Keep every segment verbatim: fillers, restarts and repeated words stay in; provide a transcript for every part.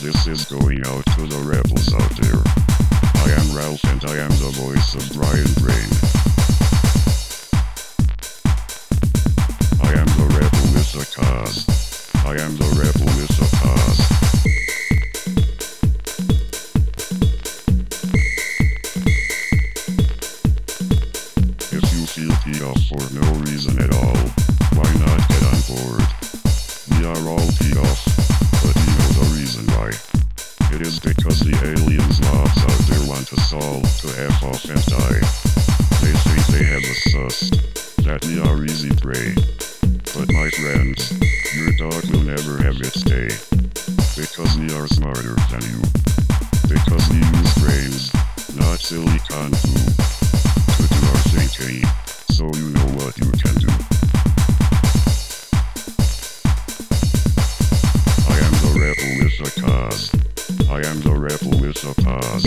This is going out to the rebels out there. I am Ralph and I am the voice of Brian Brain. I am the rebel with a cause. I am the rebel with a cause. If you feel peed off for no reason at all, why not get on board? We are all peed off, but you know the reason why. It is because the aliens mobs out there want us all to F off and die. They think they have us sussed, that we are easy prey. But my friends, your dog will never have its day. Because we are smarter than you. Because we use brains, not silly kung fu, to do our thinking, so you know what you can do. I am the rebel with a cause. I am the rebel with a cause.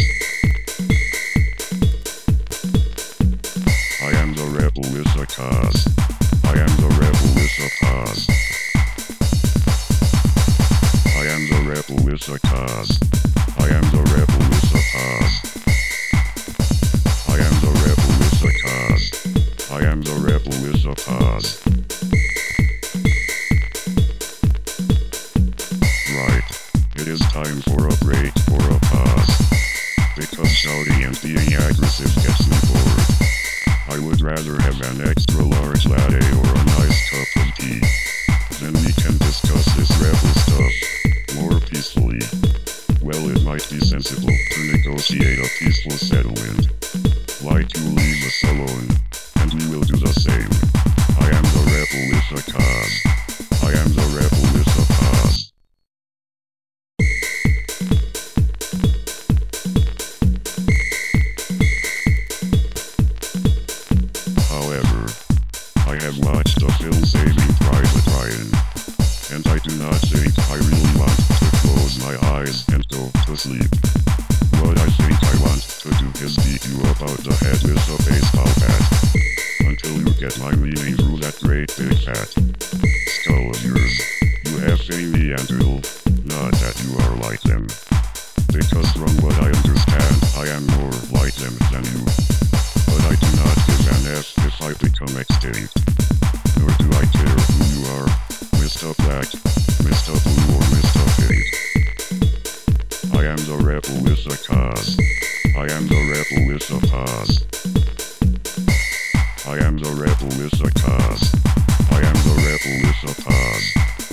I am the rebel with a cause. I am the rebel with a cause. I am the rebel with a cause. I am the rebel with a cause. I am the rebel with a cause. I am the rebel with a cause. Right. It is time for a break, for a pause. Because shouting and being aggressive gets me bored. I would rather have an extra large latte or a nice cup of tea. Then we can discuss this rebel stuff more peacefully. Well, it might be sensible to negotiate a peaceful settlement. Like you leave us alone, and we will do the same. I am the rebel with a cause. I am the rebel with a cause. However, I have watched the film Saving Private Ryan, and I do not think I really want to close my eyes and go to sleep. What I think I want to do is beat you about the head with a baseball bat, until you get my meaning through that great big fat skull of yours. You have Amy and Earl, not that you are like them. Because from what I understand, I am more like them than you. But I do not give an F if I become extinct. Nor do I care who you are, Mister Black, Mister Blue or Mister Pink. I am the rebel with a cause. I am the rebel with a cause. I am the rebel with a cause. I am the rebel with a cause.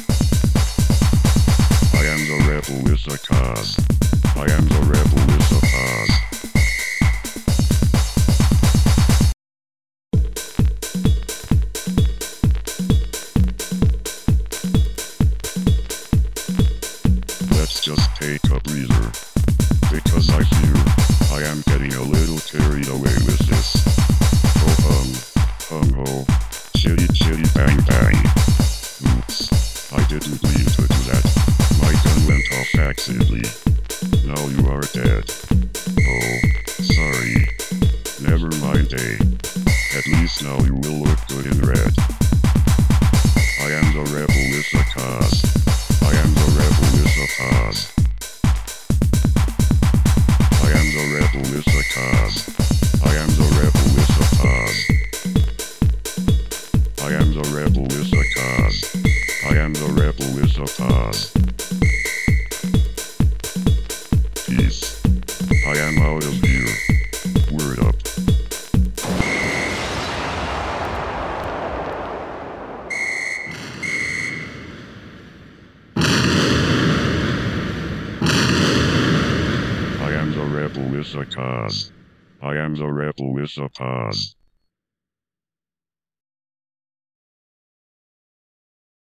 I am the rebel with a cause. I am the rebel with a cause. Let's just take a breather, because I fear I am getting a little carried away with this. Oh hum, hum ho, chitty chitty bang bang. Oops, I didn't mean to do that. My gun went off accidentally. Now you are dead. Oh, sorry. Never mind, eh? At least now you will look good in red. I am the rebel with a cause. I am the rebel with a cause. I am the rebel with a cause. I am the rebel with a cause. I am the rebel with a cause. I am the rebel with a cause. Peace. I am out of here. Word up. I am the rebel with a cause. I am the rebel with a cause.